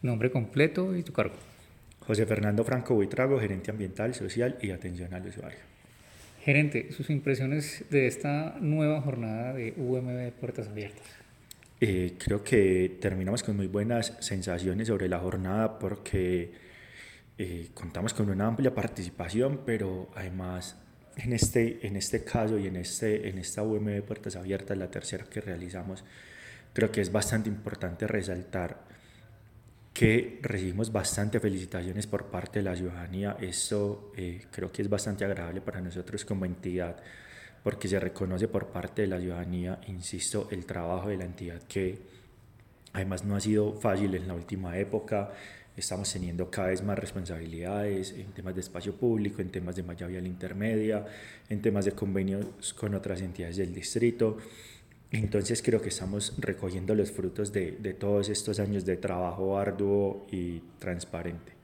Nombre completo y tu cargo. José Fernando Franco Buitrago, gerente ambiental, social y atención al usuario. Gerente, sus impresiones de esta nueva jornada de UMB Puertas Abiertas. Creo que terminamos con muy buenas sensaciones sobre la jornada porque contamos con una amplia participación, pero además en este caso y en esta UMB Puertas Abiertas, la tercera que realizamos, creo que es bastante importante resaltar que recibimos bastante felicitaciones por parte de la ciudadanía. Esto creo que es bastante agradable para nosotros como entidad porque se reconoce por parte de la ciudadanía, insisto, el trabajo de la entidad que además no ha sido fácil en la última época. Estamos teniendo cada vez más responsabilidades en temas de espacio público, en temas de malla vial intermedia, en temas de convenios con otras entidades del distrito. Entonces creo que estamos recogiendo los frutos de todos estos años de trabajo arduo y transparente.